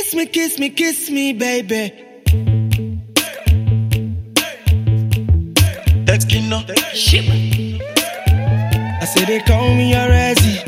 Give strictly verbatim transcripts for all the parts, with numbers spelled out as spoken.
Kiss me, kiss me, kiss me, baby. That's Kino. Ship. I say they call me a Razzie.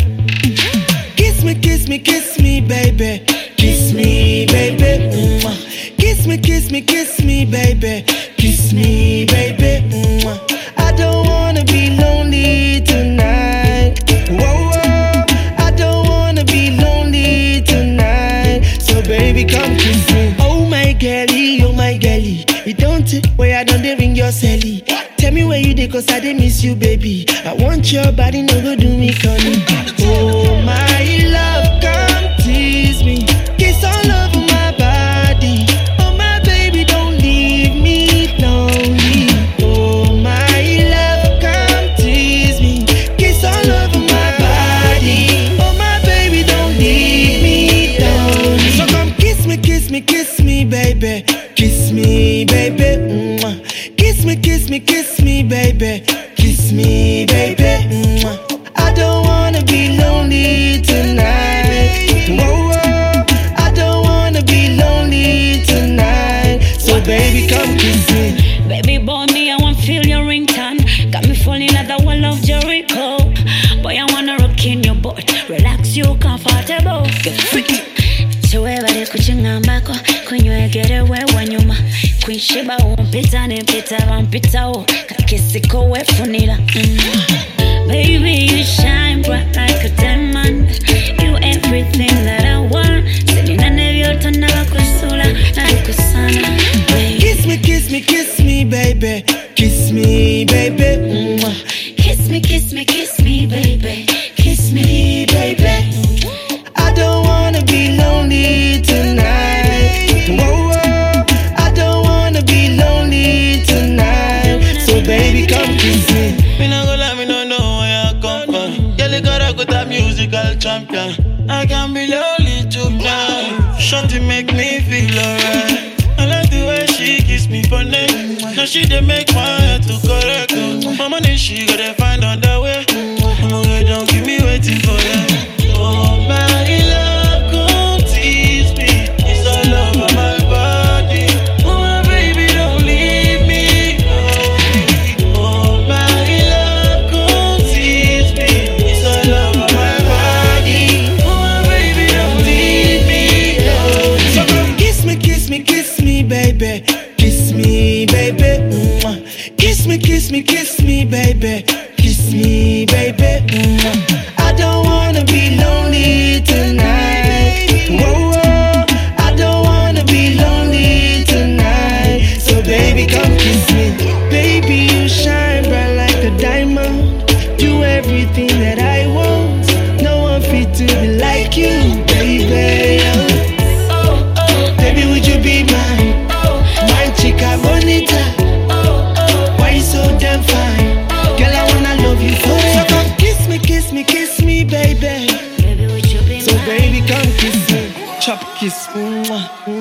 Kiss me, kiss me, kiss me, baby. Kiss me, baby. Mwah. Kiss me, kiss me, kiss me, baby. Kiss me, baby. Mwah. I don't wanna be lonely tonight. Whoa, whoa. I don't wanna be lonely tonight. So baby, come kiss me. Oh my girlie, oh my girlie. You don't take where I don't ring your celly. Tell me where you dey, cause I dey miss you, baby. I want your body, no go do me funny. Oh my love, come tease me. Kiss all over my body. Oh my baby, don't leave me lonely. Oh my love, come tease me. Kiss all over my body. Oh my baby, don't leave me lonely. So come kiss me, kiss me, kiss me, baby. Kiss me, baby. Mwah. Kiss me, kiss me, kiss me, baby. Kiss me, baby. Mwah. I don't wanna be lonely tonight. Whoa, whoa. I don't wanna be lonely tonight. So baby, come kiss me. Baby boy, me, I want feel your ringtone. Got me falling at the wall of Jericho. Boy, I wanna rock in your butt. Relax you comfortable. Get free. Chewebale kuchingambako kunywegere wewe nyuma kwishiba umpita nipita wampita o kakisiko wefunila mm. Baby, you shine bright like a diamond. You everything that I want. Selina nevyota navakusula nalikusana. Kiss me, kiss me, kiss me, baby. Kiss me, baby. Mwah. Kiss me, kiss me, kiss me, baby. Kiss me, baby. I don't wanna be lonely tonight. Whoa, whoa. I don't wanna be lonely tonight. So baby, come kiss me. Me no go lie, me no know where I come from. Girl, you gotta go that musical champion. I can be lonely tonight. Shorty make me feel alright. I like the way she kiss me for neck. Now she dey make my head to correct. Oh. My money she gotta find on the way. Oh, girl, don't keep me waiting for you. Oh my love, come tease me. It's all over my body. Oh my baby, don't leave me. Oh my love, come tease me. It's all over my body. Oh my baby, don't leave me. So come kiss me, kiss me, kiss me, baby. Kiss me, baby. Mwah. Kiss me, kiss me, kiss me, baby. Kiss me, baby. Mwah. I don't wanna be lonely tonight. Whoa, whoa. I don't wanna be lonely tonight. So baby, come kiss me. Baby, you shine bright like a diamond. Do everything that I want. No one fit to be like you, baby. Oh, oh. Baby, would you be mine? My chica bonita. Why you so damn fine? Girl, I wanna love you forever. So come kiss me, kiss me, kiss me, baby. Baby, would you be So mine? baby, come kiss me. Chop kiss. Mwah, mwah.